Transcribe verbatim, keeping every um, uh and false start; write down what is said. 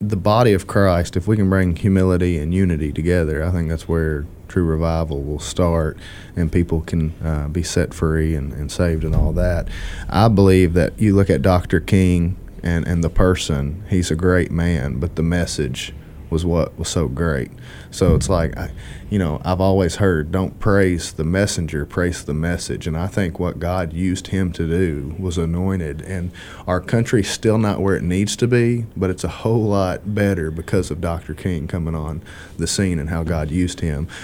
the body of Christ, if we can bring humility and unity together, I think that's where true revival will start, and people can uh, be set free and, and saved and all that. I believe that you look at Doctor King and, and the person, he's a great man, but the message was what was so great. So it's like, I, you know, I've always heard, don't praise the messenger, praise the message. And I think what God used him to do was anointed. And our country's still not where it needs to be, but it's a whole lot better because of Doctor King coming on the scene and how God used him.